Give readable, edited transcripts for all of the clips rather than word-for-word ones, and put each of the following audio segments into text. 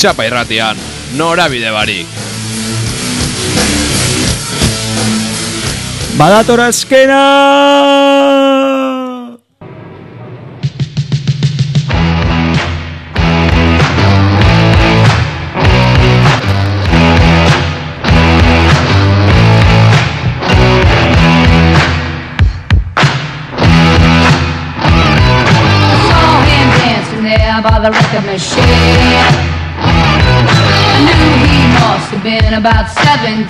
Txapa Irratian, norabide barik. Badator azkena! By the record machine, I knew he must have been about 17.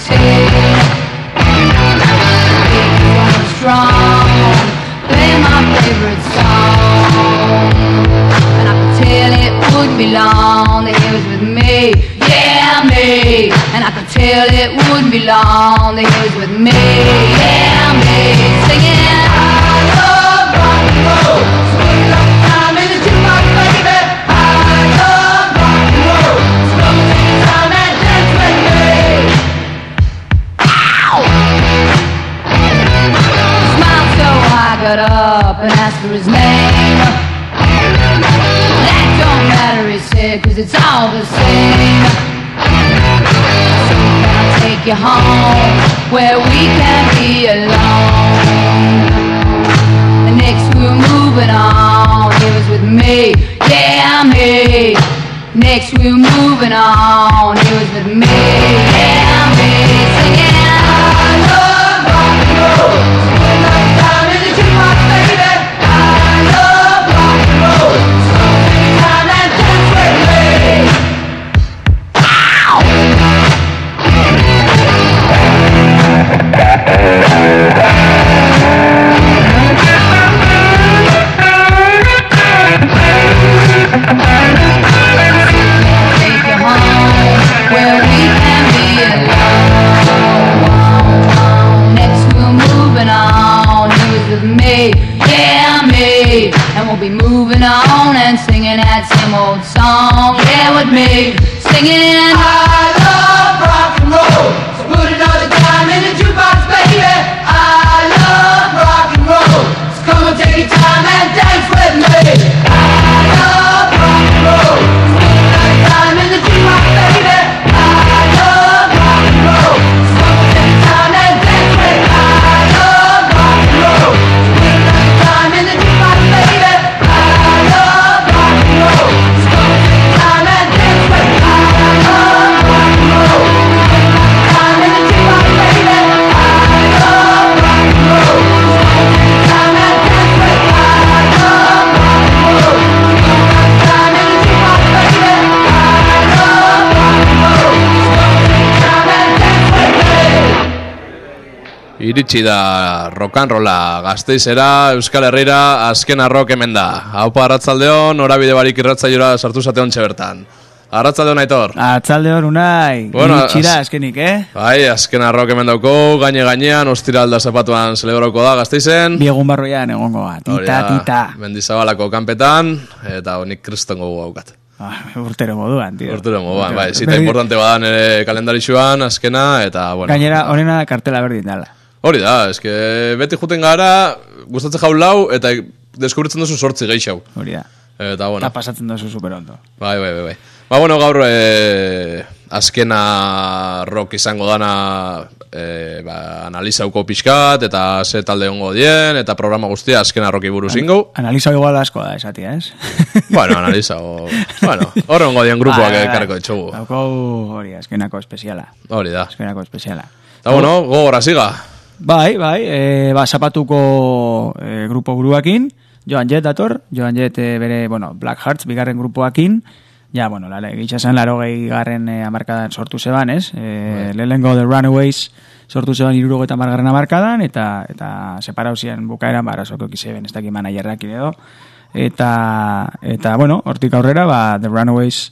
He was strong, playing my favorite song, and I could tell it wouldn't be long that he was with me, yeah me. And I could tell it wouldn't be long that he was with me, yeah me. Singing I love rock and roll, swing up time in the jukebox, baby. Got up and asked for his name. That don't matter, he said, 'cause it's all the same. So can I take you home where we can be alone? And next we were moving on. He was with me, yeah me. Next we were moving on. He was with me, yeah me. Singing I love rock and roll. Swing like time in the jukebox, baby. I love rock and roll. So take time and dance with me. Take you home where we can be alone. Next we're moving on. He was with me, yeah me. And we'll be moving on and singing that same old song, yeah, with me. Singing I love rock and roll. So put another dime in the jukebox, baby. I love rock and roll. So come and take your time and dance with me. I love rock and roll. So put another dime in the jukebox, baby. I love rock and roll. So come and take your time and dance with me. I love rock and roll. So put another dime in the jukebox, baby. I love rock and roll. So come and take your time and dance with me. I love rock and roll. Time in the jukebox, baby. I love rock and roll. So come and take your time and dance with me. I love rock and roll. Time in the jukebox, baby. I love rock and roll. So come and take your time and dance with me. Iritsi da rock and rolla Gasteizera, Euskal Herrira, azken arrok hemen da. Haupa arratzaldeon, norabide barik irratzaiora sartu zate ontxe bertan. Arratzaldeon, Aitor. Atzaldeon unai, Bueno, iritsira azkenik, Bai, azken arrok hemen dauko, gainean, ostiralda zapatuan celebroko da Gasteizen. Biegun barroian egongo bat, tita. Mendizabalako kanpetan, eta honik kristongo gaukat. Urtero moduan, tío. Urtero moduan, bai, zita importante badan ere kalendarixuan, azkena, eta bueno. Gainera, honena kartela berdin dala. Hori da, eske beti juten gara, gustatzen jau lau, eta deskubritzen duzu sortzi geixau. Hori da. Eta bueno. Eta pasatzen duzu superondo. Bai. Ba, bueno, gaur azkena rock izango dana analizauko pixkat, eta ze talde ongo dien, eta programa guztia azkena rocki buruz ingo. Analizau igual asko da, esatia, ez? Bueno, analizau... Bueno, horre ongo dien grupoak ekarriko ditxugu. Dauko hori, azkenako espeziala. Hori da. Azkenako espeziala. Eta bueno, gogora ziga. Bai, zapatuko grupo buruakin, Joan Jett dator, Joan Jett bere, Black Hearts, bigarren grupoakin, ja, gitxasen 80 garren amarkadan sortu zeban, ez? Lehenengo The Runaways sortu zeban 70 garren amarkadan, eta separau ziren bukaeran, sortu kizeben, ez dakit manajerrak edo, eta hortik aurrera, The Runaways,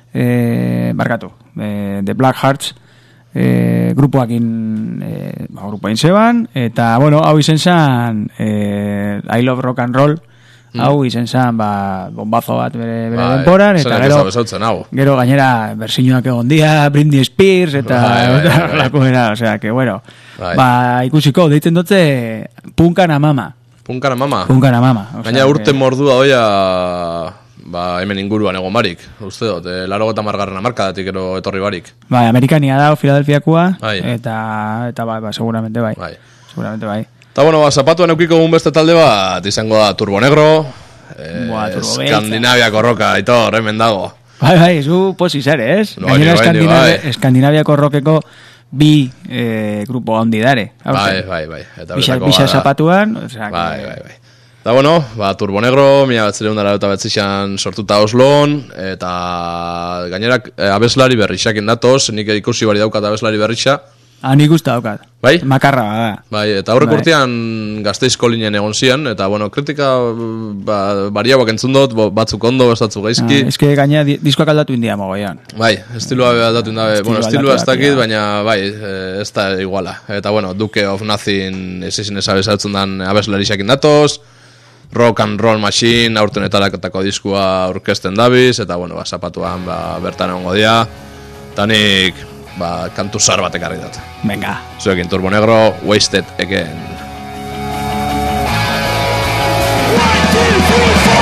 The Black Hearts, grupoakin grupoain zeban, eta hau izen zan I Love Rock and Roll, hau izen zan bombazo bat bere denporan, eta gero gainera bersiñoak egon dia, Britney Spears eta lakuera, osea que ikusiko deitzen dutze Punkana Mama. Punkana Mama. Punkana Mama. Gaina urte mordua doia hemen inguruan egon barik, uste dut, 80. hamarkadatik ero etorri barik. Bai, Amerikania da, Filadelfiakoa, Bai. eta bai, seguramente bai. Bai. Seguramente bai. Eta bueno, zapatuan eukiko egun beste talde bat, izango da Turbo Negro, Turbo Beltza. Eskandinaviako roka, Aitor, hemen dago. Bai, zu posi zare, ez? Bai, Gainera bai. Eskandinaviako rokeko bi grupo handi dare. Bai. Eta bertako Bisa bada. zapatuan, osea, Bai. Eta bueno, Turbo Negro, 1989 sortuta Oslon, eta gainerak abeslari berrixakin datoz, nik ikusi bari daukat abeslari berrixa. Nik usta daukat. Bai? Makarra bada. Bai, eta aurrek urtean Gasteizko lineen egon zian, eta bueno, kritika bariagoak entzun dut, batzuk ondo, batzuk gaizki. Eske gainera diskoak aldatu india mogoian. Bai, estilua aldatu indabe, estilua ez dakit, baina bai, ez da iguala. Eta bueno, Duke of Nothing ezizin ezabezatzen dan abeslarisakin datoz, Rock and Roll Machine aurten etaraketako diskua orkesten dabiz, eta bueno, zapatuan bertan egongo dia, eta nik kantu zar bat ekarri dut. Venga. Zuekin Turbo Negro, Wasted Again. 1, 2, 3,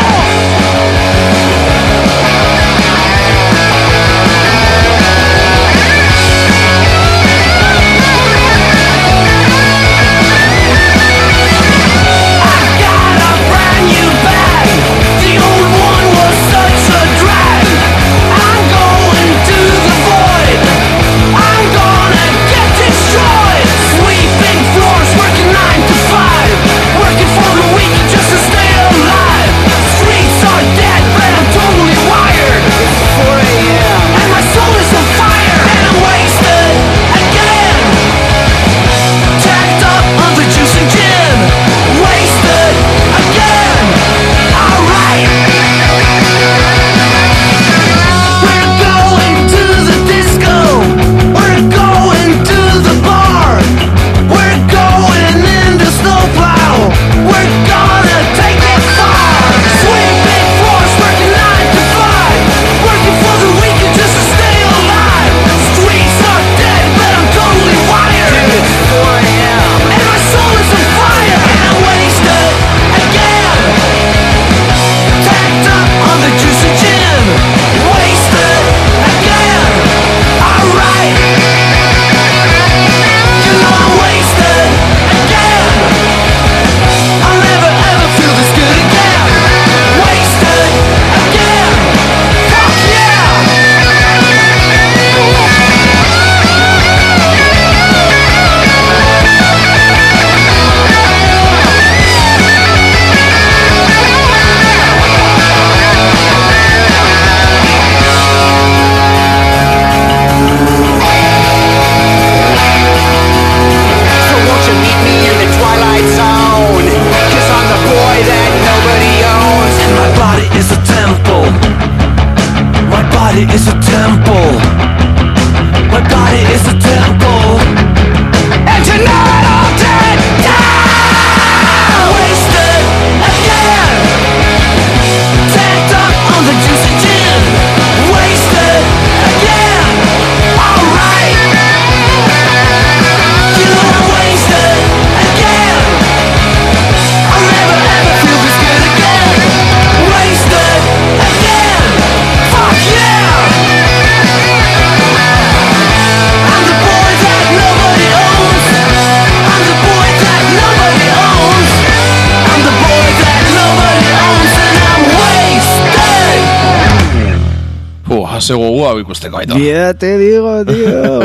Gogu hau ikusteko, Aitor. Ya te digo, tío.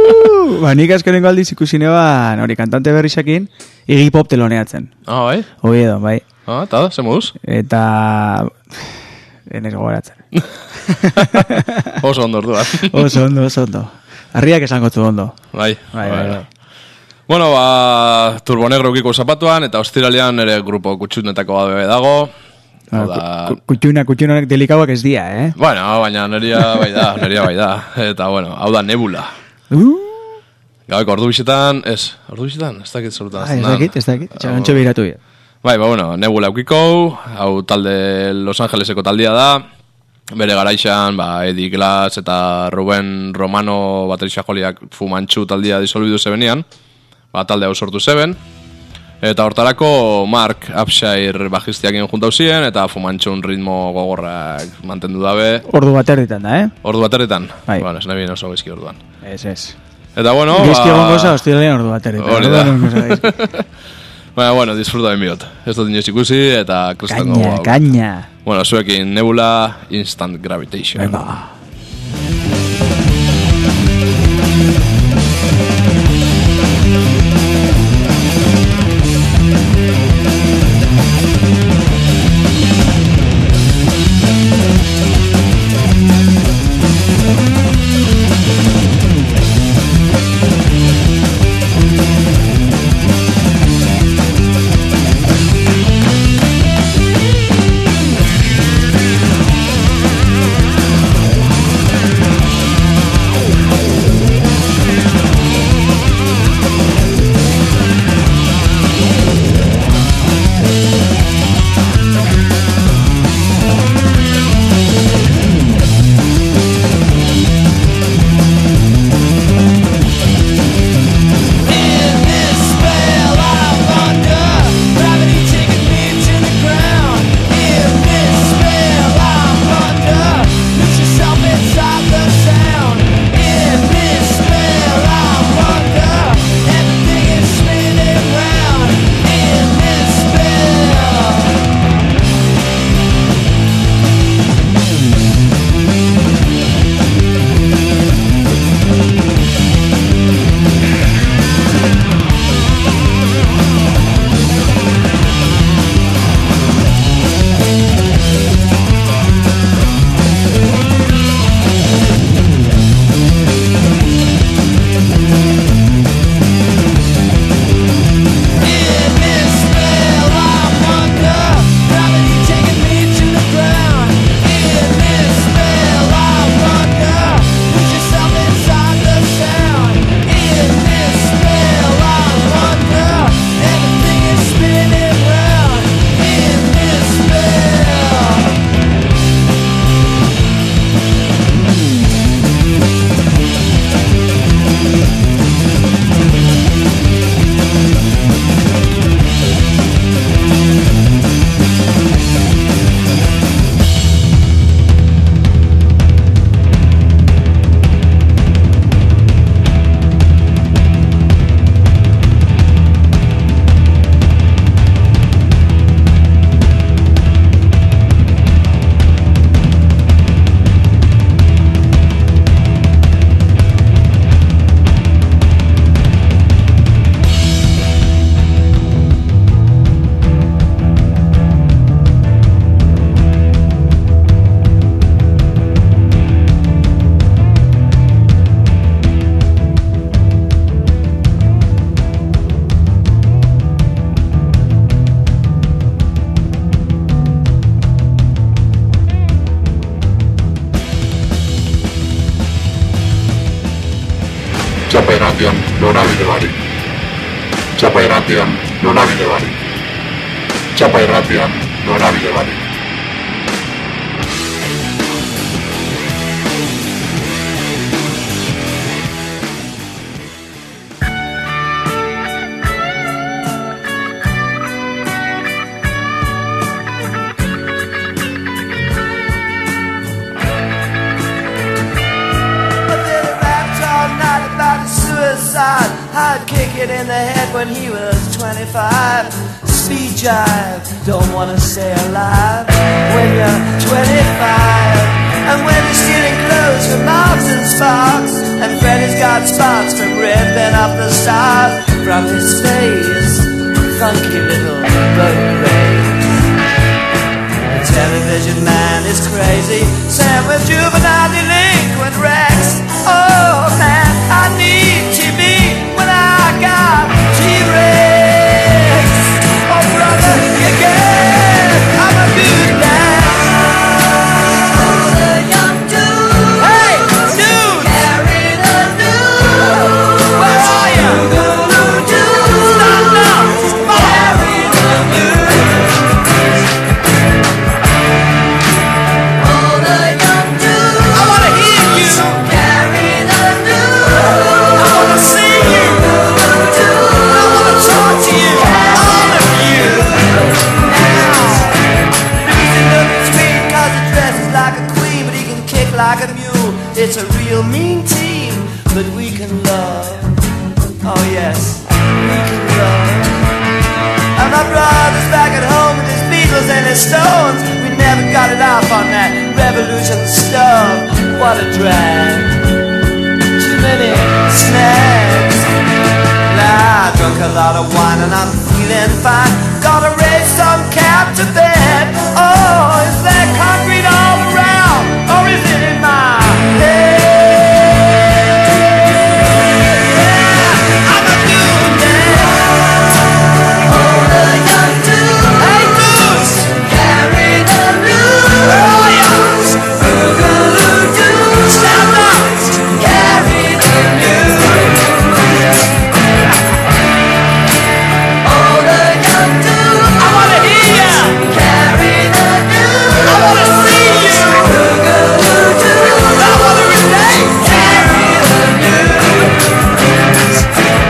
Nik azkenengo aldiz ikusi neban hori kantante berrixekin Iggy Pop teloneatzen. Bai? Oiedo, bai. Eta, ze moduz? Eta... enez gogoratzen. Oso ondo orduan. Oso ondo. Arriak esango zu ondo. Bai. Bueno, Turbo Negro ukiko zapatuan, eta ostiralean ere grupo kutxunetako bat dago. Kutxunak delikauak ez dia, eh? Bueno, baina neria bai da. Eta, bueno, hau da Nebula. Gaueko ordu bisetan, ez dakit zorutan. Ez dakit, txagontxo behiratu bia. Bai, bueno, Nebula ukiko, hau talde Los Angeleseko taldia da, bere garaixan, Eddie Glass eta Ruben Romano baterista joliak Fumantxu taldia disolbidu zebenean, talde hau sortu zeben, Eta hortarako Mark Upshire bajistiakin juntau ziren, eta fumantxun ritmo gogorrak mantendu dabe. Ordu baterritan da, Ordu baterritan? Bai. Bueno, ez nahi bien oso gezki orduan. Ez. Eta bueno... Gizki egon goza, hostilalean ordu baterritan. Hori da. Bueno, disfruta benbiot. Ez dut inoz ikusi, eta krestango... Kaña. Bueno, zuekin Nebula, Instant Gravitation. Venga. irratian norabide barik. Txapa irratian norabide barik. Txapa irratian norabide barik. I'd kick it in the head when he was 25. Speed jive, don't wanna stay alive when you're 25. And when you're stealing clothes from Marks and Sparks, and Freddy's got spots from ripping up the stars from his face, funky little boat race. The television man is crazy, Sam with juvenile delinquent Rex. Oh man, I need TV when I got T-Rex. Oh brother, you get, I'm a good man. Oh, the young dude. Hey, dude. Carry the news. Where are you? Stand up. Carry the It's a real mean team, but we can love. Oh yes, we can love. And my brother's back at home with his Beatles and his Stones. We never got it off on that revolution stuff. What a drag. Too many snags. Now I drunk a lot of wine and I'm feeling fine. Gotta raise some cap to bed. Oh, is there concrete all around, or is it in my head? Yeah, I'm a new man. Oh, the young dude. Hey, Goose, carry the news. Oh, yeah. Boogaloo-doo. Stand up. Carry the news. Oh, the young dude. I wanna hear ya. Carry the news. I wanna see you. Boogaloo-doo. I wanna relate. Carry the news.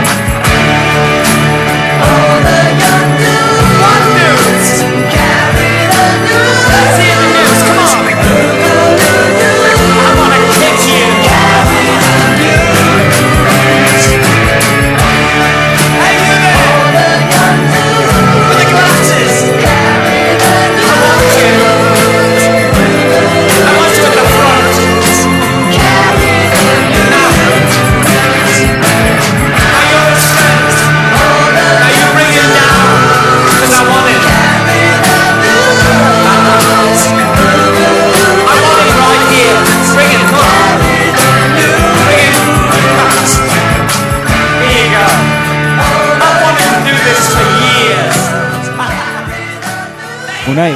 Oh, the young dude. What news? Carry the news. Let's hear the news. Come on. Boogaloo-doo. I wanna kick you. Carry the news. Hey, you there. Oh, the young dude. With the glasses. Carry the news. I want you. I want you at the front. Carry the news. Now you're the strength. Now you bring it down. 'Cause I want it. Carry the news. I want it right here. Bring it, come on. Bring it. Here you go. I wanted to do this for years. Unai,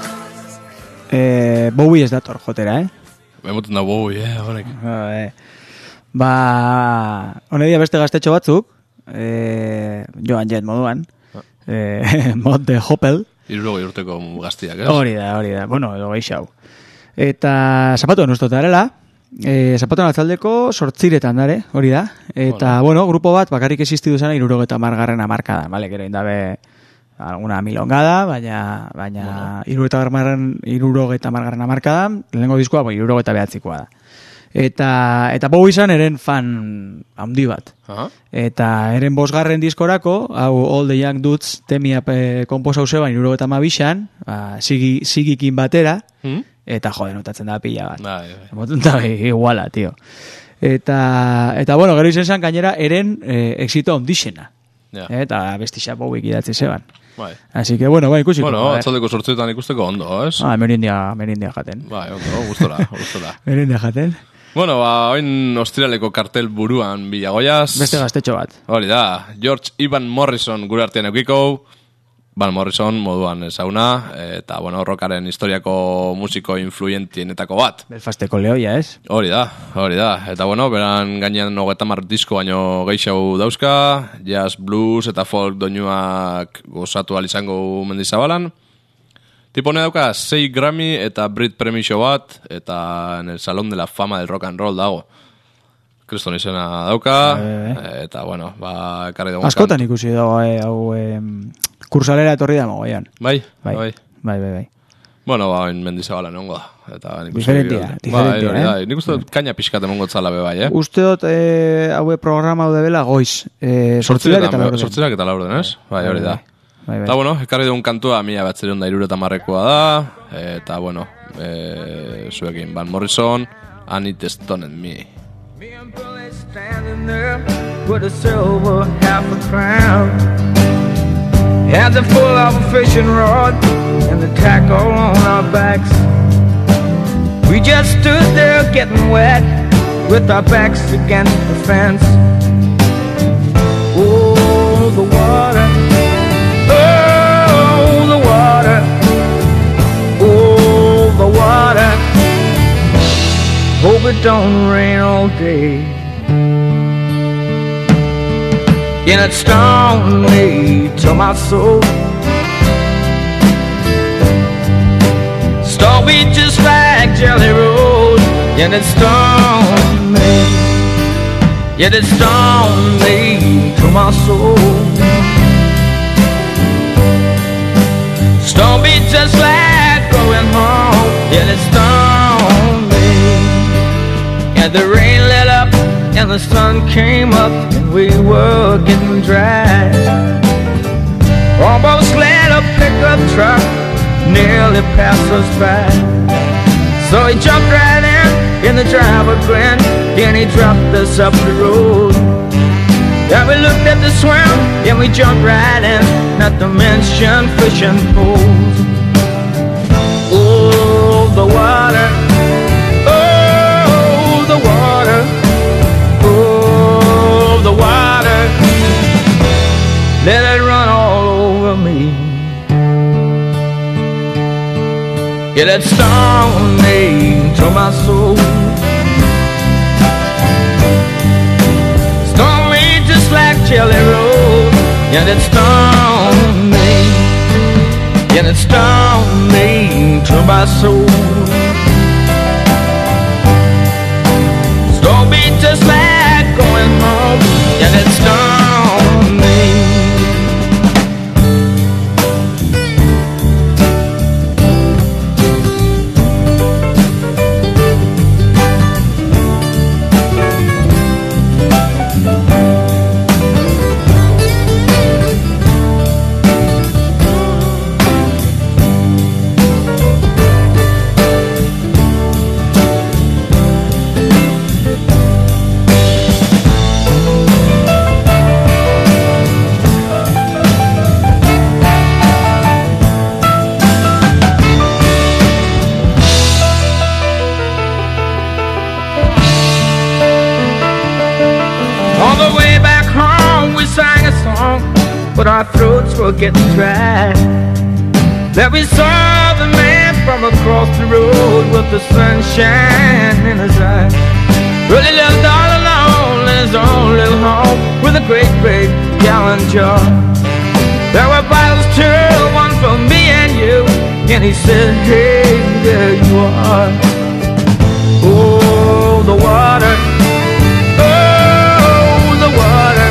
Bowie ez dator jotera, Emoten da Bowie, honek. Ba, honedia beste gaztetxo batzuk, Joan Jett moduan, mod de Hoppel, 60 urteko gaztiak, ez? hori da, bueno, edo geixau. Eta zapatuan ustotarela, zapatuan atzaldeko 8 dare, hori da. Eta, bueno, grupo bat, bakarrik existidu zena 70. hamarkadan, bale, gero indabe alguna milongada, baina 70. hamarkadan, lehenengo diskoa, 79koa da. Eta Bowie izan eren fan handi bat. Eta eren 5. diskorako, hau All the Young Dudes temia komposau zeban 72an, sigikin batera, eta jode, notatzen da pila bat. Motunta iguala, tio. Eta bueno, gero izen zan gainera eren exito ondixena. Eta bestixa Bowie idatzi zeban. Así que, bueno, ikusiko. Bueno, atzaldeko 8etan ikusteko ondo, ez? Merindia jaten. Ondo, gustora. Merindia jaten. Bueno, oin ostiraleko kartel buruan bilagoiaz. Beste gaztetxo bat. Hori da, George Ivan Morrison gure artean eukiko. Van Morrison moduan ezaguna, eta, bueno, rockaren historiako musiko influyentienetako bat. Belfasteko lehoia, ez? Hori da. Eta, bueno, beran gainean 30 disko baino geixau dauzka, jazz, blues eta folk doinuak gozatu izango mendizabalan. Tipo hone dauka 6 Grammy eta Brit Premio bat, eta en el Salón de la Fama del Rock and Roll dago. Kriston izena dauka, eta, bueno, ekarri dugu. Askotan ikusi dago, hau kursalera etorri da mogoian. Bai. Bueno, en Mendizabala nongo da. Diferentia. Nik uste dut kaina pixkat emongo tzala bai, Uste dut, haue programa hau debela goiz. 8 eta laurden. 8 eta laurden, ez? Bai, hori da. Eta, bueno, ekarri dugun kantua 1970 da, eta, bueno, zuekin Van Morrison, and It Stoned Me. Me and Billy standing there with a silver half a crown, had the full of a fishing rod and the tackle on our backs. We just stood there getting wet with our backs against the fence. Oh, the water. Oh, the water. Oh, the water. Hope it don't rain all day. And it stung me to my soul. Stung me just like Jelly Roll. And it stung me. Yet it stung me to my soul. Stung me just like going home. Yet it stung me. And But the rain let up and the sun came up and we were getting dry. Almost let a pickup truck nearly pass us by. So he jumped right in the driver grinned, and he dropped us up the road. Yeah, we looked at the swim, and we jumped right in, not to mention fishing poles. Oh, the water, oh, the water, oh, the water, let it run all over me. Yeah, that stung me to my soul. Stung me just like Jelly Roll. Yeah, that stung me. Yeah, that stung me to my soul. Stung me just like going home. Yeah, that stung me. But our throats were getting dry. There we saw the man from across the road with the sunshine in his eyes. Really lived all alone in his own little home with a great big gallon jar. There were bottles too, one for me and you. And he said, hey, there you are. Oh, the water, oh, the water,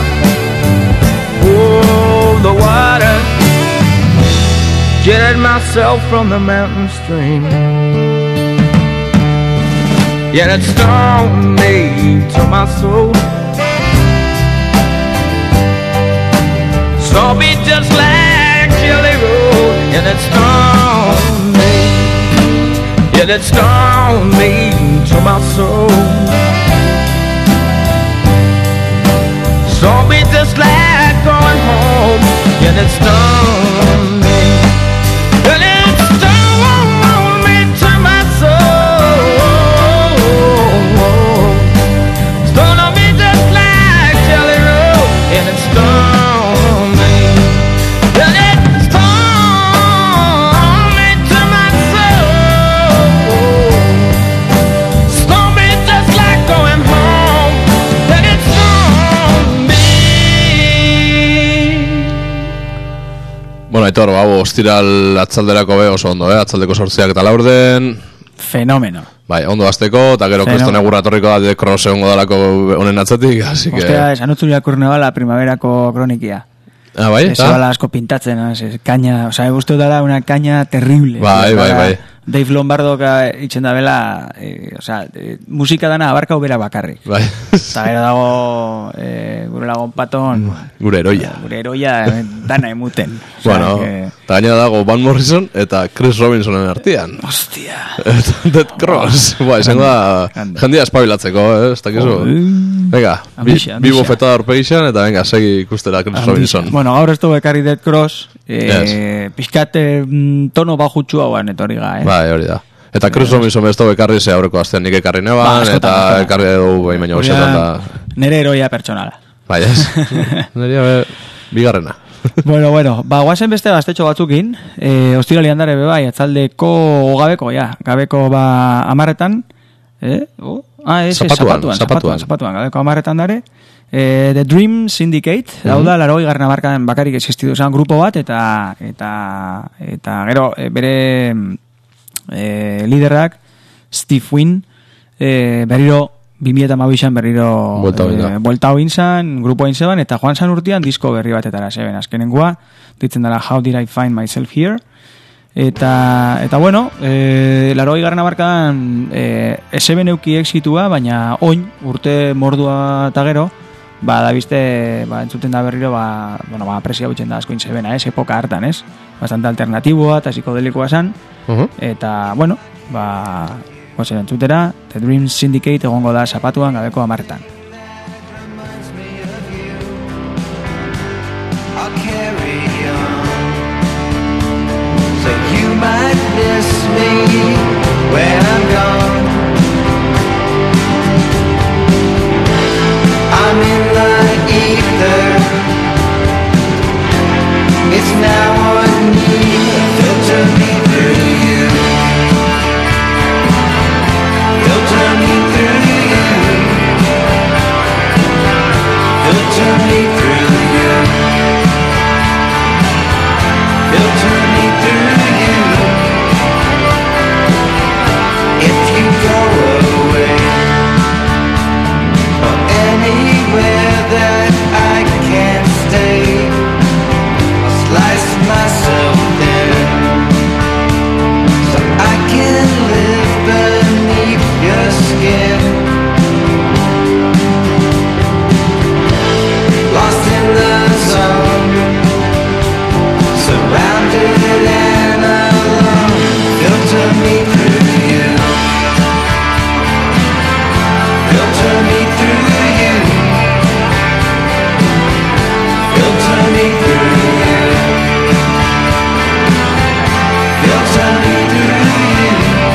oh, the water. Jetted myself from the mountain stream. Yeah, it stung me to my soul. Saw me just like Jelly Roll. Yeah, it stung me. Yeah, it stung me to my soul. Saw me just like going home. Yeah, it stung me. And it stung me to my soul. Stung me just like Jelly Roll. And it stung me. And it stung me to my soul. Stung me just like going home. And it stung me. Bueno, Aitor, hau ostiral atzalderako be oso ondo, atzaldeko 8 eta 4. Fenomeno. Bai, ondo hasteko, eta gero kriston egurra torriko da de cross egongo dalako honen atzatik, así que... Ostia, esan utzu irakurne bala primaverako kronikia. Ah, bai, eta? Eso bala asko pintatzen, caña, o sea, guztu dala una caña terrible. Bai, bai, bai. Dave Lombardo itzen da bela, o sea, musika dana abarka ubera bakarrik. Bai. Eta gero dago gure lagon paton. Gure heroia. Gure heroia dana emuten. O sea, bueno, eta gainera dago Van Morrison eta Chris Robinsonen artean. Hostia. Dead Cross. Ba, izango da, jendia espabilatzeko, ez dakizu. Venga, bi bofetada orpegixan, eta venga, segi ikustera Chris Robinson. Bueno, gaur ez du bekarri Dead Cross, pixkat tono bajutxua guan etorri ga, Bai, hori da. Eta Chris Robinson ez du bekarri ze aurreko astean nik ekarri neban, eta ekarri edo behin baino bosetan da. Nere heroia pertsonala. Bai, ez. Nere bigarrena. Bueno, ba, guazen beste gaztetxo batzukin, ostirali handare bebai, atzaldeko gabeko, gabeko ba amarretan, zapatuan, gabeko amarretan dare, The Dream Syndicate, dauda, 80. hamarkadan bakarik existidu zen grupo bat, eta gero, bere liderrak, Steve Wynn, berriro 2012an berriro buelta hoin zan, grupo hoin zeban, eta joan zan urtean disko berri batetara zeben. Azkenengoa, ditzen dela How Did I Find Myself Here, Eta bueno, 80. hamarkadan SB neuki exitua, baina oin urte mordua eta gero, da bizte, entzuten da berriro, presia gutxen da asko inzebena, epoka hartan, bastante alternatiboa eta psikodelikoa zan, eta, bueno, gozen entzutera, The Dream Syndicate egongo da zapatuan gabeko 10. Miss me when I'm gone. I'm in the ether. It's now on me. Filter me through you. Filter me through you. Filter me through you. Filter me through you. If you go away, or anywhere that I can't stay, I'll slice myself thin, so I can live beneath your skin. Lost in the zone, surrounded and alone. Filter me through you. Filter me through you. Filter me through you. Filter me through you.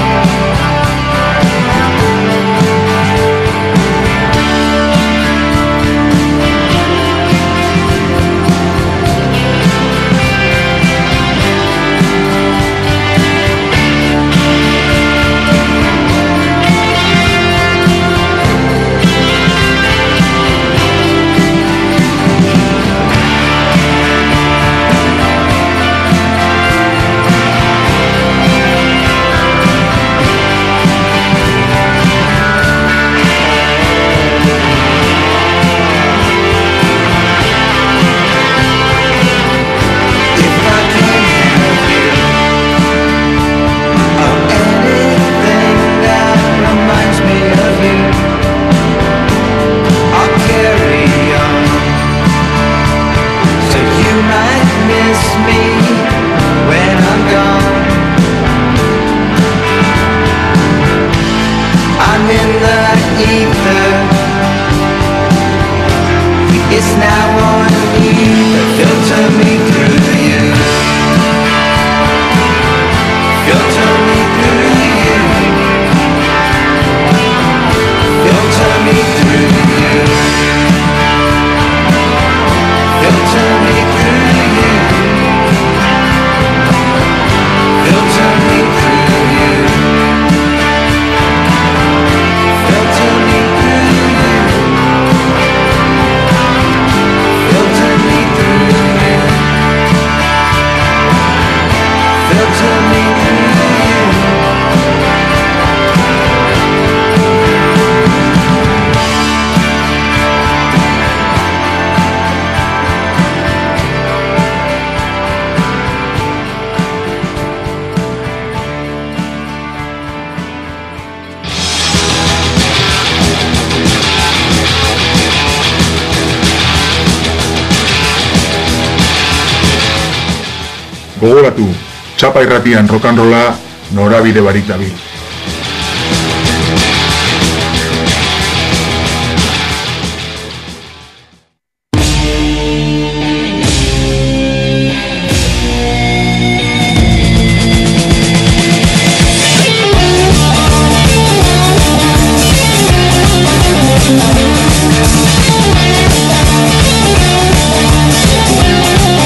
Gogoratu, Txapa Irratian rock and rolla norabide barik dabil.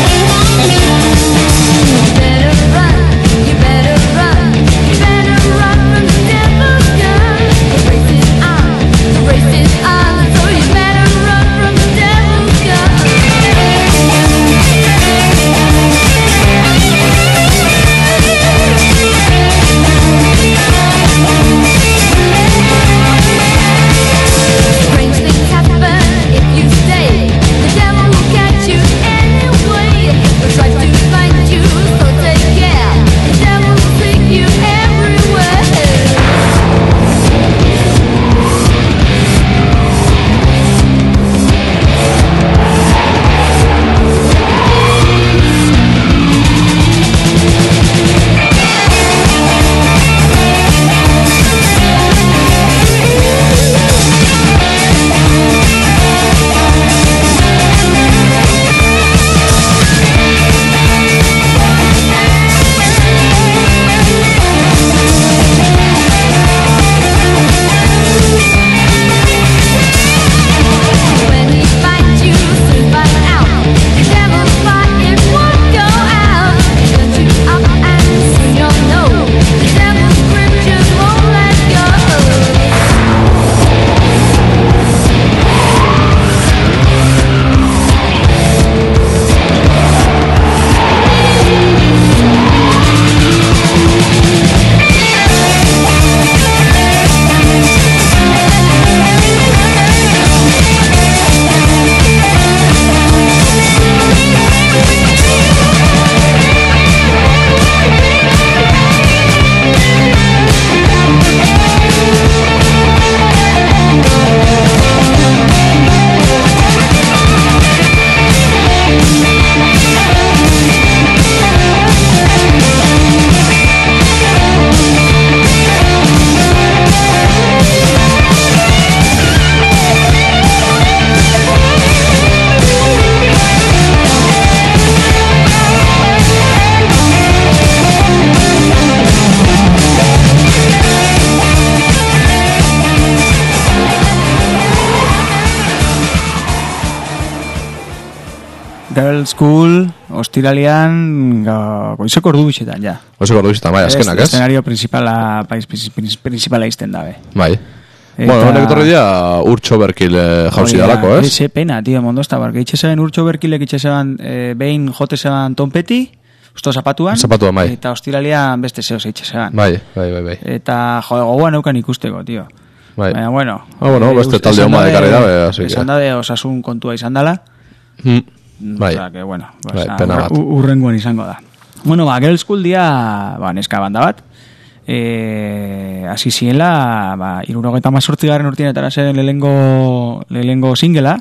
You better run, you better run. Girl School, ostiralian goizeko ordu bixetan, ja. Goizeko ordu bixetan, bai, azkenak, ez? Escenario principala izten dabe. Bai. Bueno, honek etorri dira Urtxo Berkil jauzi dalako, ez? Ese pena, tío, mondosta, porque itxesaben Urtxo Berkilek itxesaben behin jotesaben tonpeti, usto zapatuan, bai. Eta ostiralian beste zehoz itxesaben. Bai. Eta, gogoan eukan ikusteko, tío. Bai. Baina, bueno. Beste talde homa dekarri dabe, así que. Esan dabe osasun kontua izan dala. Bai. O sea, que, bueno, pena bat. Urrengoan izango da. Bueno, Girl School dia, neska banda bat. Hasi ziela, 78. urtean zen lehengo singela,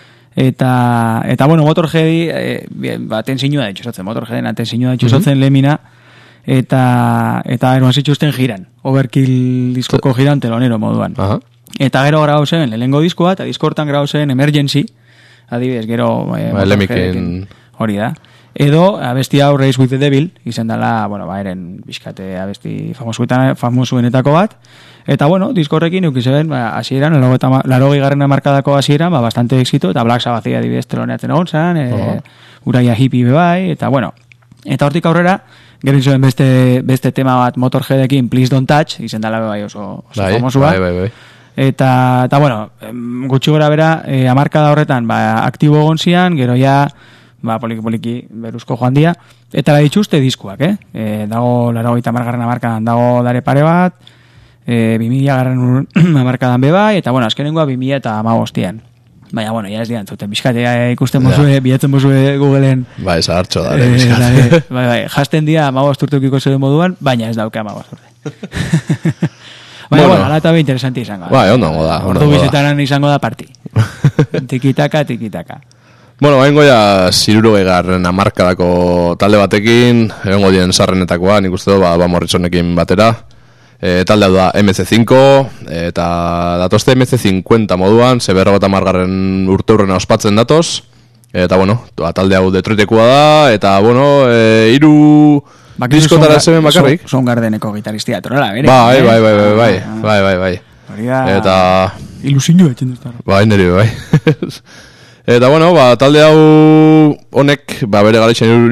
eta bueno, Motorheadi tensinua ditxozatzen, Motorheaden tensinua ditxozatzen lemina, eta eroan zituzten jiran, Overkill diskoko jiran telonero moduan. Eta gero grau zen lehengo diskoa, eta disko hortan grau zen Emergency, adibidez, gero Lemiken hori da. Edo, abesti hau Race with the Devil, izan dela, bueno, eren bizkate abesti famosuenetako bat. Eta, bueno, diskorrekin eukizeben, hasieran, 80. hamarkadako hasieran, bastante éxito, eta Black Sabbath adibidez teloneatzen egon zan, Uriah Hippie bebai, eta, bueno, eta hortik aurrera, gero izan beste tema bat Motorheadekin, Please Don't Touch, izan dela bebai oso famosua. Bai. Eta, bueno, gutxi gora bera, hamarkada horretan, aktibo egon zian, gero ja, poliki beruzko joan dia, eta la dituzte diskuak, dago 80. hamarkadan dago dare pare bat, 2000. hamarkadan bebai, eta bueno, azkenengoa 2015an. Baina, bueno, ja ez dian zuten, bizkatea ikusten mozue, bilatzen mozue Googleen. Bai, esa hartxo da, bizkate. Bai, jasten dia 15 urteukiko zuen moduan, baina ez dauke 15 urte. Baina, bueno, ala eta be interesanti izango da. Bai, ondongo da. Ordu bizetaran izango da parti. Tikitaka. Bueno, baingo ja 60. hamarkadako talde batekin, egongo dien sarrenetakoa, nik uste du, Morrisonekin batera. Talde hau da MC5, eta datoste MC50 moduan, 50. urte hurrena ospatzen datoz. Eta, bueno, talde hau Detroitekoa da, eta, bueno, 3 diskotara zemen bakarrik. Soundgardeneko gitaristia, torela, bere. Bai. Eta ilusinio etxen duztara. Bai, nire, bai. Eta, bueno, talde hau honek, bere garaixen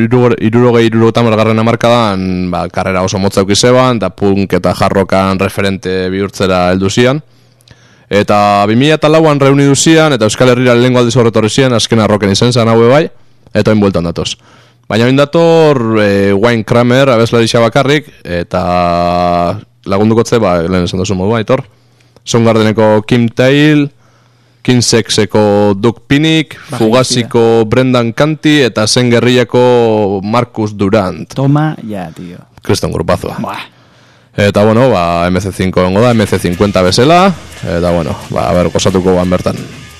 60. hamarkadan, karrera oso motza eukizeban, eta punk eta jarrokan referente bihurtzera heldu zian. Eta 2004an reunidu zian, eta Euskal Herrira lehengo aldiz horretorri zian, azkena rocken izen zan haue bai, eta oin bueltan datoz. Baina oin dator Wayne Kramer, abeslarixa bakarrik, eta lagundukotze, lehen esan duzu modu aitor, Soundgardeneko Kim Tail, Kinsexeko Doug Pinnick, Fugaziko Brendan Canty, eta Zen Guerrillako Marcus Durant. Toma ya, tío. Kriston grupazoa. Eta, bueno, MC5 ongo da, MC50 bezala, eta, bueno, gozatuko ban bertan.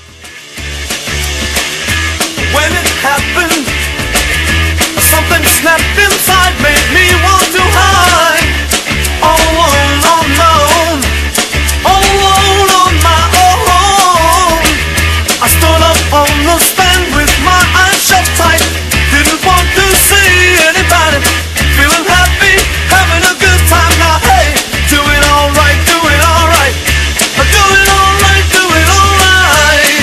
When it happened, something snapped inside, made me want to hide. All alone on my own, all alone on my own. I stood up on the stand with my eyes shut tight, didn't want to see anybody, feeling happy, having a good time now. Hey, do it all right, do it all right, do it all right, do it all right.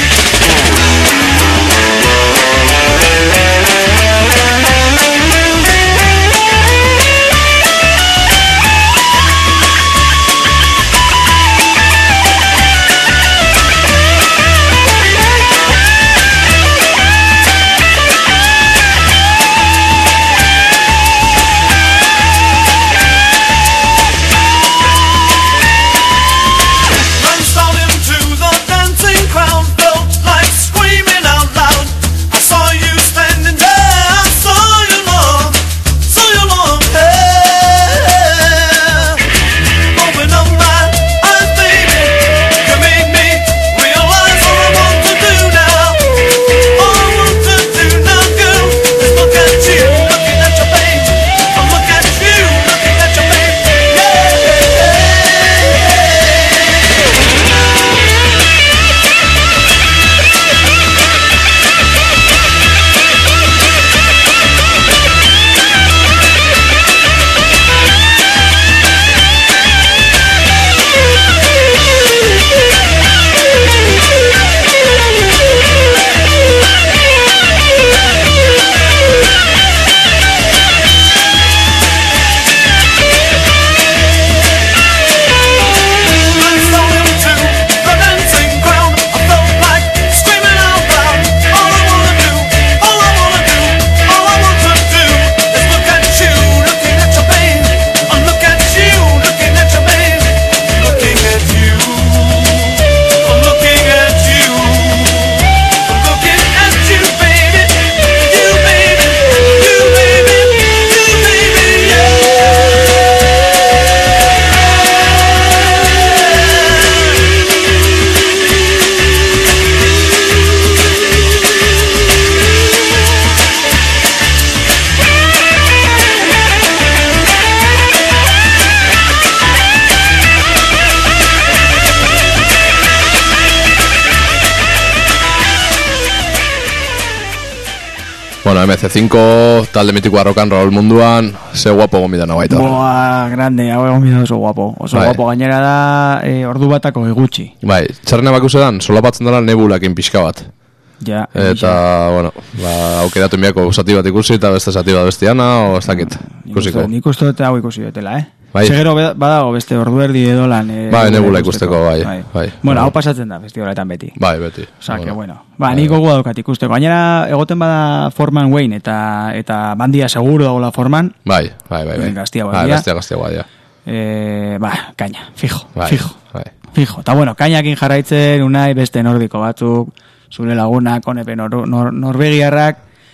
bueno, MC5, talde mitikoa rock and roll munduan, ze guapo gomidana baita. Boa, grande, hau gomidana oso guapo. Oso guapo, gainera da ordu batako egutxi. Bai, txarrena bakuzetan, solapatzen dela nebulakin pixka bat. Ja, eta, bueno, aukeratu miako zati bat ikusi eta beste zati bat bestiana, o ez dakit, ikusiko. Nik uste dut hau ikusi dutela, Bai. Segero badago beste ordu erdi edo lan. Bai, nebula ikusteko, bai. Bueno, hau pasatzen da festivaletan beti. Bai, beti. Osa, que bueno. Nik gogoa daukat ikusteko. Gainera, egoten bada Forman Wayne eta bandia seguro dagoela Forman. Bai. Gaztia badia. Gaztia badia. Kaina, fijo. Fijo. Eta bueno, kainakin jarraitzen, unai beste nordiko batzuk, zure lagunak, onepe norvegiarrak,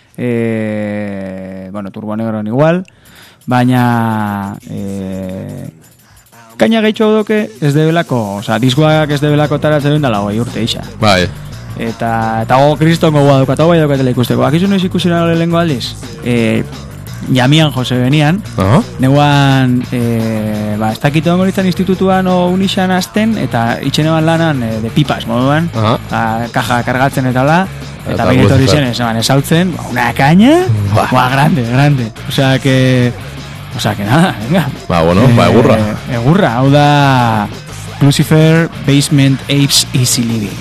bueno, Turbonegron igual, baina kaina gehitxo doke ez debelako, oza, diskoak ez debelako taratzen dela 20 urte isa. Bai. Eta kriston gogoa dukat, hau bai daukatela ikusteko. Akizu noiz ikusina lehenko aldiz? Jamian Jose benian, neuan, ez dakit egon goritzen institutuan o unixan azten, eta itxenean lanan de pipas moduan, kaja kargatzen eta la, eta begiret hori zen, esautzen, una caña, grande. Osea que nada, venga. Egurra. Egurra, hau da Lucifer Basement Apes Easy Living.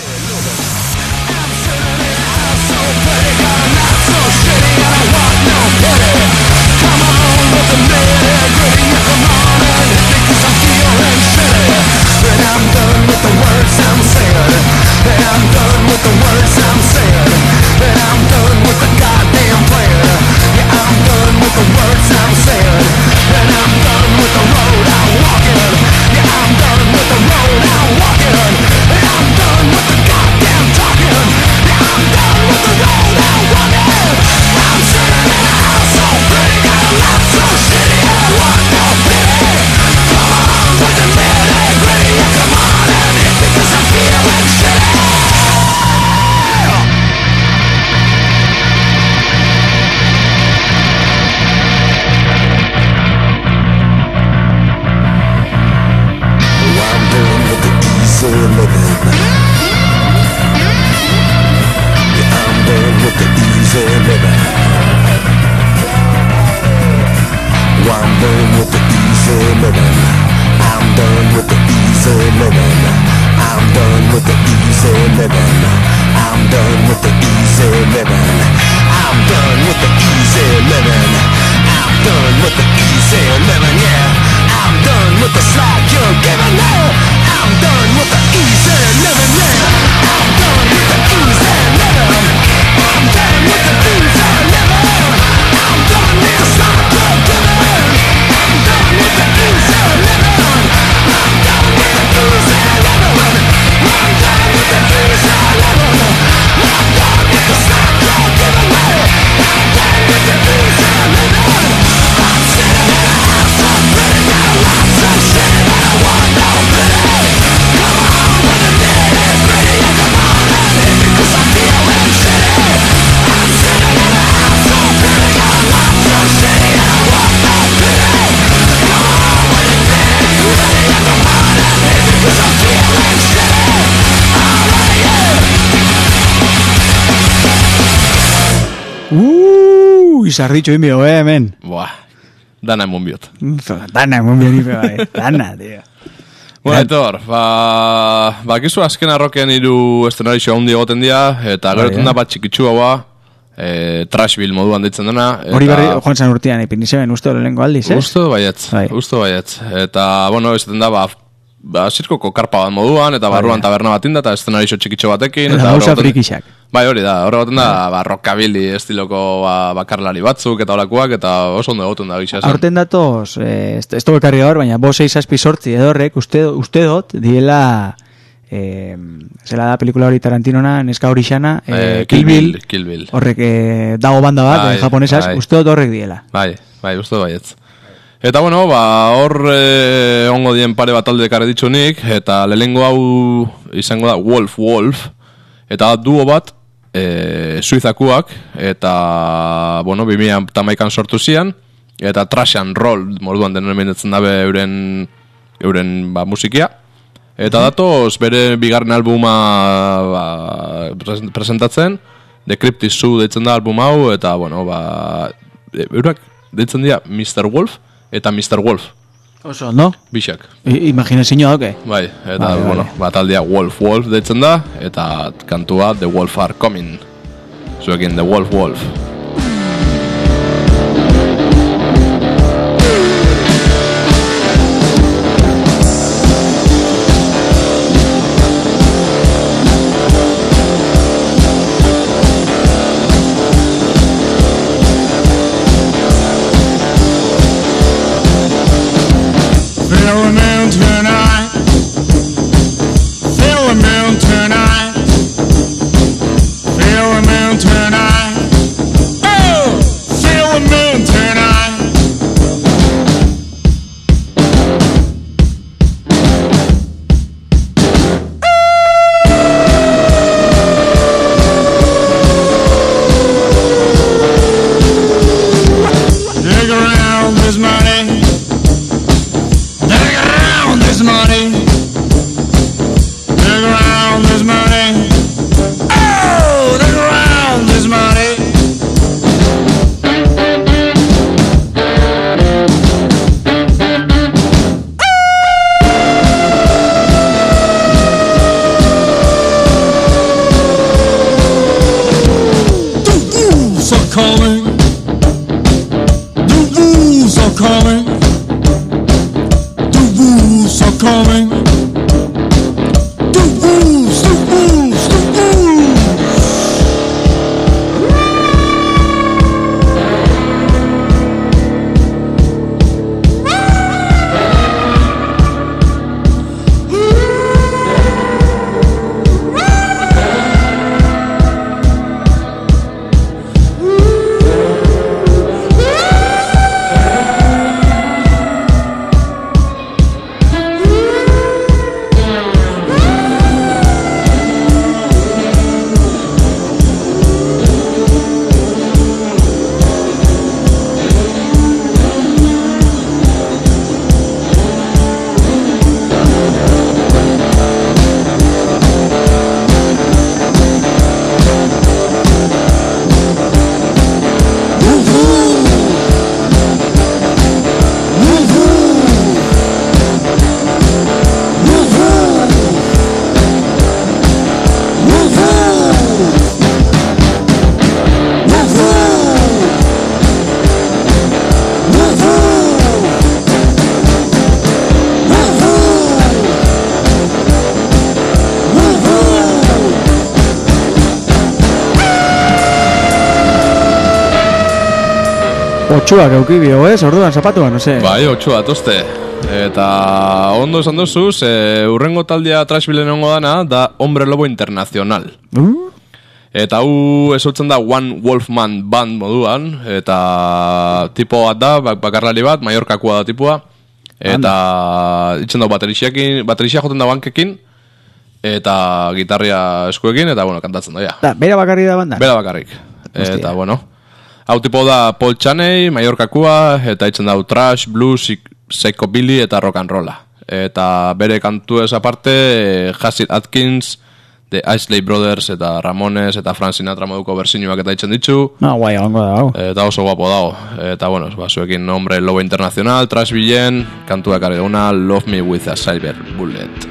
Izarditxo inbio, hemen. Buah, dana emon biot. Dana emon biot, dana, tío. Bueno, Aitor, bakizu azken arrokean 3 eszenarizio handi egoten dira, eta gerotun da bat txikitsu haua, Trashville moduan ditzen dena. Hori berri, joan zan urtean, ipinizeben, uste lehenko aldiz, Uste baietz. Eta, bueno, esaten da, zirkoko karpa bat moduan, eta barruan taberna bat inda, eta eszenarizio txikitxo batekin. Eta gauza frikixak. Bai, hori da, horregaten da, rockabili estiloko bakarlari batzuk eta olakoak, eta oso ondo egotun da gisa. Aurten datoz, ez dugu ekarri gaur, baina 6-6-8 edorrek, uste dut, diela, zela da pelikula hori Tarantinona, neska hori xana, Kill Bill. Horrek dago banda bat, japonesaz, uste dut horrek diela. Bai, uste dut baietz. Eta bueno, hor ongo dien pare bat alde karre ditzunik, eta lehengo hau izango da Wolf, eta duo bat, Suizakuak, eta, bueno, 2011an sortu zian, eta Trash and Roll, morduan denen mendetzen dabe euren musikia. Eta datoz, bere bigarren albuma presentatzen, The Cryptic Zoo deitzen da album hau, eta, bueno, eurak deitzen dira Mr. Wolf eta Mr. Wolf. Oso, no? Bixak. Imaginezioa doke? Bai, eta, bueno, taldia Wolf deitzen da, eta kantua The Wolf Are Coming. Zuekin The Wolf. Otxuak eukibio, orduan zapatuan, no sé. Bai, otxua, toste. Eta ondo esan duzuz, urrengo taldea Trashvilleen ongo dana, da Hombre Lobo Internacional. Eta hau esutzen da One Wolfman Band moduan, eta tipo bat da, bakarlari bat, Mallorcakoa da tipua. Eta itzen dau baterixia joten da bankekin, eta gitarria eskuekin, eta bueno, kantatzen da, ja. Bera bakarrik da banda? Bera bakarrik. Eta bueno, hau tipo da Paul Chaney, Mallorcakoa, eta itzen dau trash, blues, psychobilly eta rock and rolla. Eta bere kantu ez aparte, Hasid Atkins, The Isley Brothers eta Ramones eta Frank Sinatra moduko bersinuak eta itzen ditzu. Guai, ongo dago. Eta oso guapo dago. Eta bueno, zuekin Hombre Lobo Internacional, Trashvilleen, kantua ekarri duguna, Love Me With a Silver Bullet.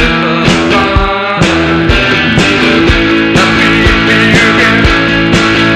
Love me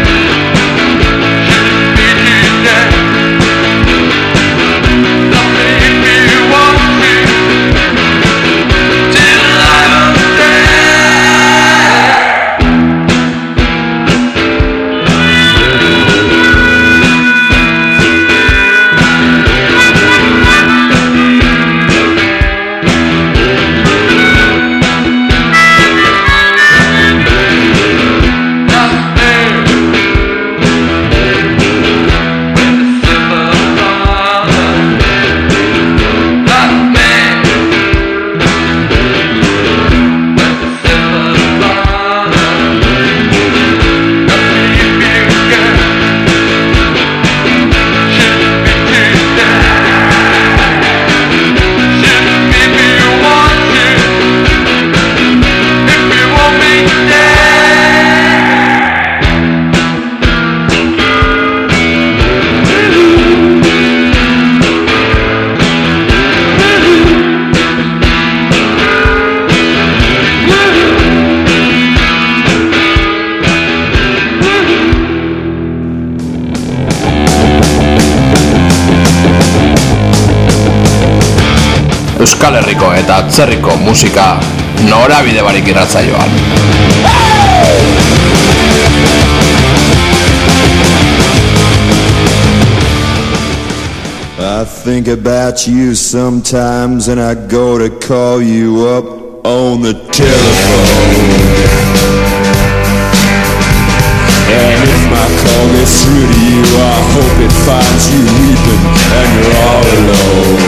Euskal Herriko eta atzerriko musika norabide barik irratsaioan. I think about you sometimes and I go to call you up on the telephone. And if my call gets through to you, I hope it finds you weeping and you're all alone.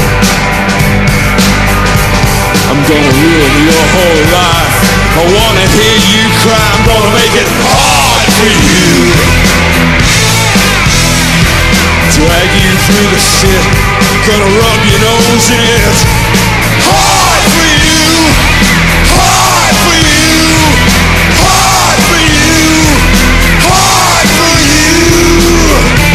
I'm gonna ruin your whole life. I wanna hear you cry. I'm gonna make it hard for you. Drag you through the shit. Gonna rub your nose in it. Hard for you. Hard for you. Hard for you. Hard for you.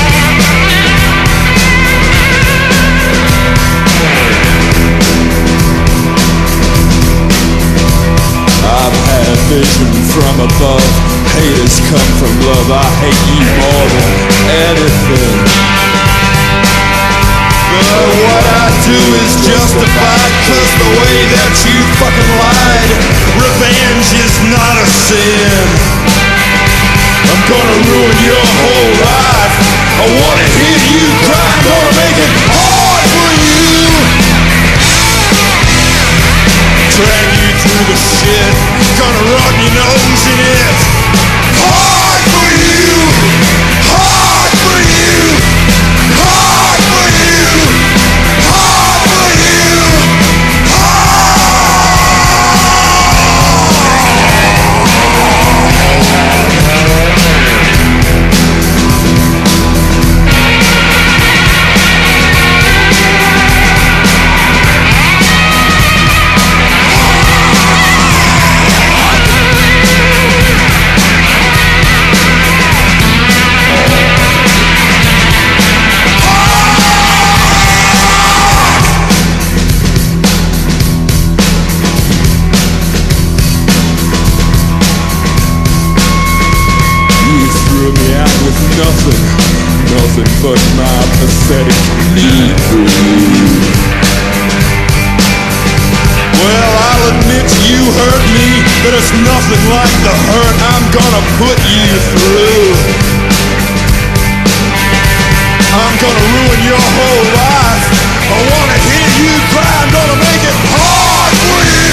I've had vision from above. Haters come from love. I hate you more than anything. But what I do is justified, 'cause the way that you fucking lied, revenge is not a sin. I'm gonna ruin your whole life. I wanna hear you cry. I'm gonna make it hard for you. Drag you through the shit. Gonna rub your nose in it. Hard for you. Hard for you. Hard for you. Hard for you. Nothing but my pathetic need for you. Well, I'll admit you hurt me, but it's nothing like the hurt I'm gonna put you through. I'm gonna ruin your whole life. I wanna hear you cry. I'm gonna make it hard for you.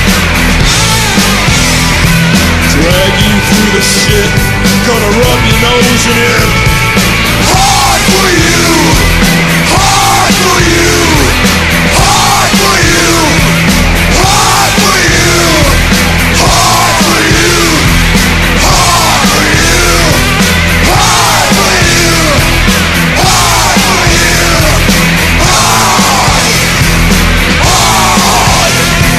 Drag you through the shit. Gonna rub your nose in it. Hard for you. Hard for you. Hard for you. Hard for you. Hard for you. Hard for you. Hard for you. Hard for you. Hard. Hard.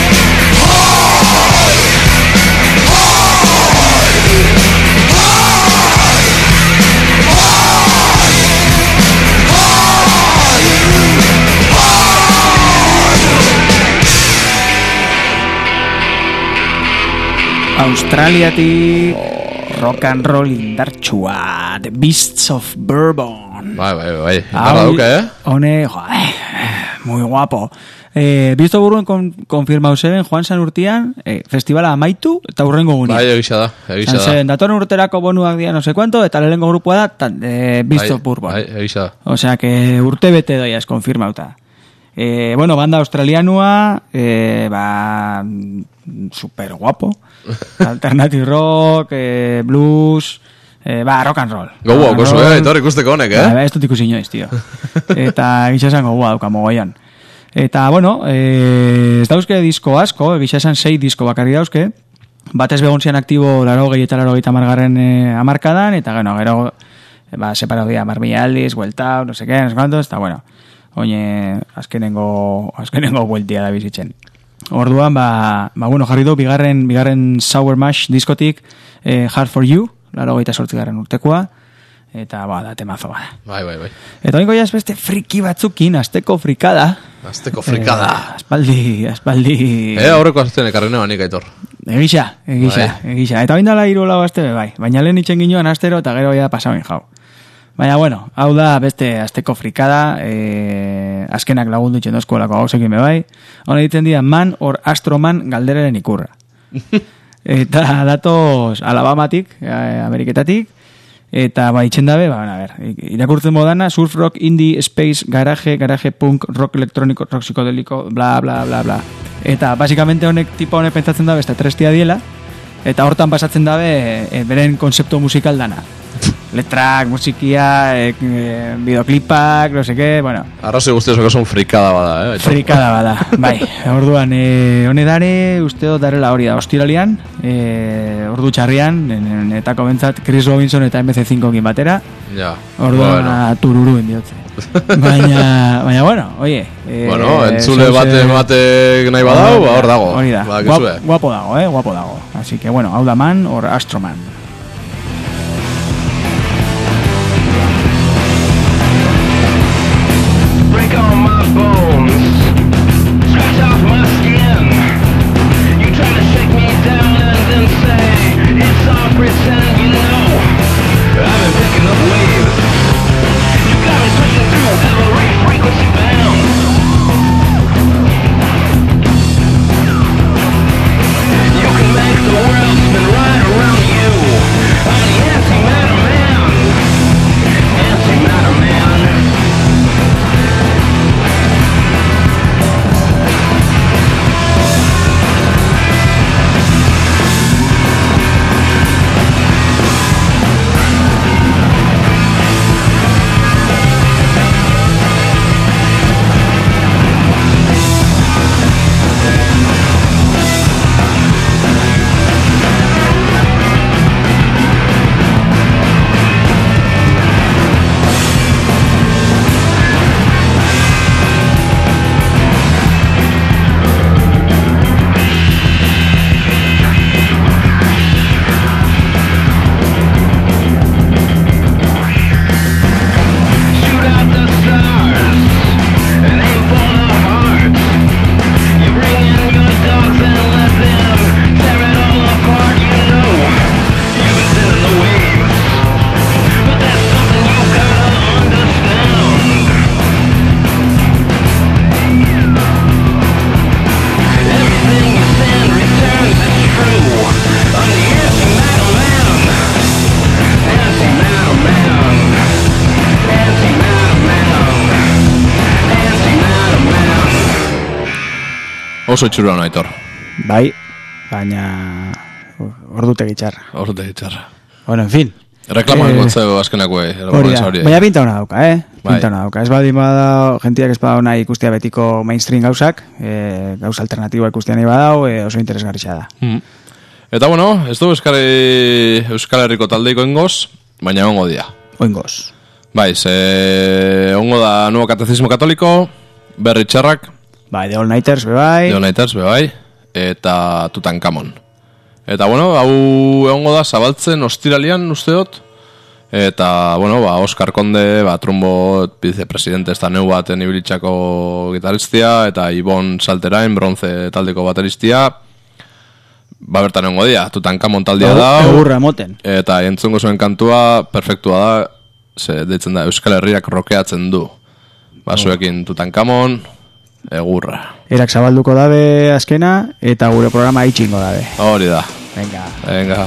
Australiatik rock and roll indartsua, The Beasts of Bourbon. Bai. Garra duke, Hone, muy guapo. Beasts of Bourbon konfirmau zeben, joan zan urtean, festivala amaitu eta urrengo guni. Bai, egisa da. Datorren urterako bonuak dira no sé cuánto, eta lehengo grupua da Beasts of Bourbon. Bai, egisa da. O sea, que urte bete doiaz konfirmauta. Bueno, banda australianua, super guapo. Alternative rock, blues, rock and roll. Gogoa, koso, etor ikusteko honek, Ez dut ikusi inoiz, tío. Eta gisa esan gogoa dauka mogoian. Eta, bueno, ez dauzke disko asko, gisa esan 6 disko bakarri dauzke. Batez begon zian aktibo 80 eta 80 amarkadan, eta gero, separau dira, Marbella aldiz, Hueltau, no sé qué, no sé cuántos, eta bueno, oine, azkenengo bueltia da bizitzen. Orduan, bueno, jarri du bigarren Sour Mash diskotik Hard for You, 88 urtekoa, eta da temazo bada. Bai. Eta oingo jaz beste friki batzukin, azteko frikada. Aspaldi. Aurreko azten ekarreneo nik aitor. Egisa. Eta oindala 3 aste bai. Baina lehen itxen ginoan astero eta gero ja pasamen jau. Baina, bueno, hau da beste asteko frikada, azkenak lagundu itxen dozkolako gauzekin bebai. Hona egiten dira Man or Astroman galderaren ikurra. Eta datoz Alabamatik, Ameriketatik, eta itxen dabe, a ver, irakurtzen modana, surf rock, indie, space, garage punk, rock elektroniko, rock psikodeliko, bla, bla, bla, bla. Eta, basikamente tipo honek pentsatzen dabe, ez trestia diela, eta hortan pasatzen dabe, beren konzeptu musikal dana. Letrak, musikia, videoklipak, no seke, bueno. Arrazoi guztiak oso frikada bada, Frikada bada, bai. Orduan, hone dare, usteo darela hori da, ostiralian, ordu txarrian, netako bentzat Chris Robinson eta MC5-kin batera. Ja. Orduan, bueno. Tururu indiotze. Baina, bueno, oie. Bueno, entzule batek nahi badau, hor dago. Hori da, guapo dago, guapo dago. Así que, bueno, hau da Man or Astroman. Oso itxura hona, Aitor. Bai, baina ordutegi txarra. Bueno, en fin. Reklamoen gotzeo azkenako, hori da, baina pinta hona dauka, Pinta hona dauka. Ez badi bada, gentiak ez bada hona ikustia betiko mainstream gauzak, gauza alternatiboa ikustia nahi badau, oso interesgarritxa da. Eta bueno, ez du Euskal Herriko taldeiko engoz, baina ongo dia. Oingoz. Bai, ongo da Nuevo Catecismo Katoliko, Berri Txarrak, bai, The All Nighters bebai, eta Tutankamon. Eta bueno, hau egongo da zabaltzen ostiralian usteot, eta bueno, Oscar Konde, trumbo vicepresidente esta neu baten ibilitxako gitaristia, eta Ibon Salterain, bronze taldeko bateristia, bertan egongo dia, Tutankamon taldea da, egurra moten. Eta entzungo zuen kantua, perfektua da, deitzen da, Euskal Herriak rokeatzen du. Zuekin Tutankamon, egurra. Erak zabalduko dabe azkena, eta gure programa itxingo dabe. Hori da. Venga.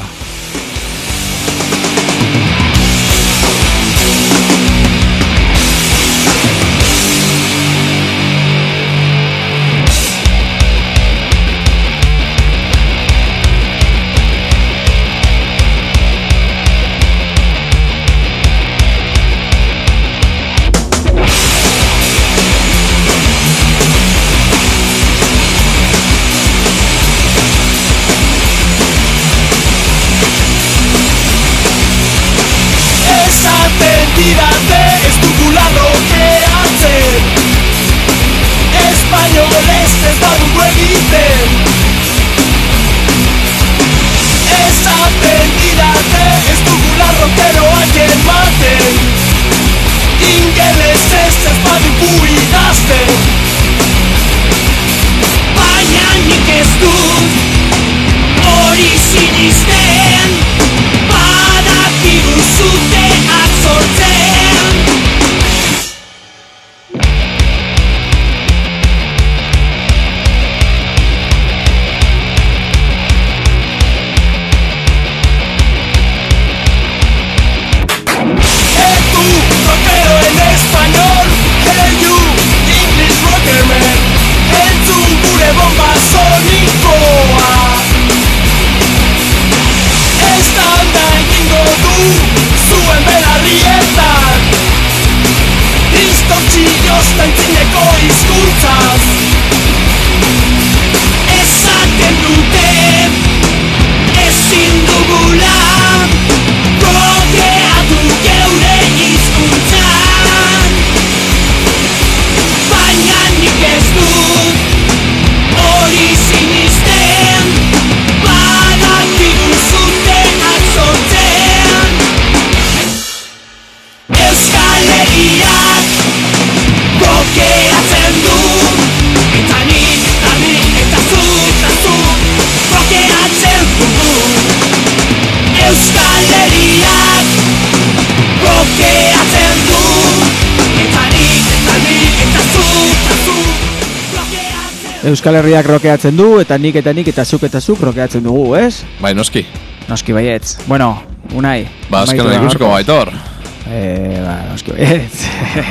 Euskal Herriak rokeatzen du, eta nik eta zuk rokeatzen dugu, ez? Bai, noski. Noski baietz. Bueno, Unai. Ba, azken ikusiko baitor. Noski baietz.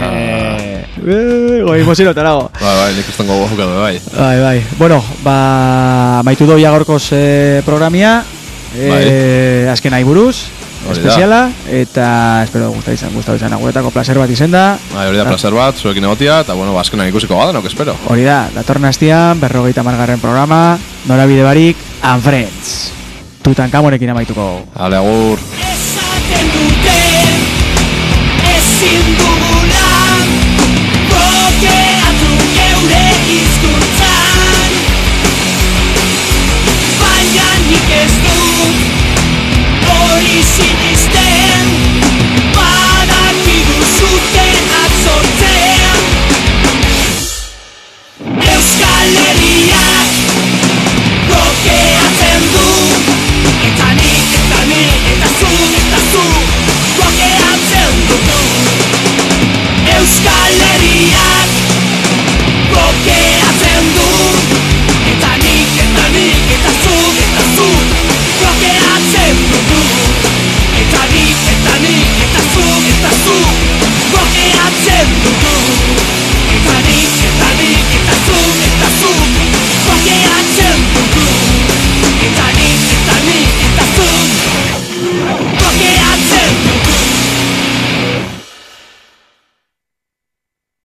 Goi, emozionota nago. Bai, nik ustengo gogukatu, bai. Bai. Bueno, maitu doia gorkoz programia. Azken nahi buruz. Espeziala, eta espero gustatu izan aguretako placer bat izen da. Hori da, placer bat, zuekin egotia, eta bueno, azkenan ikusiko badenok, espero. Hori da, datorren astian, 50. programa, Norabide barik, and friends. Tutankamonekin amaituko. Ale, agur. Esaten dute, ezin dugu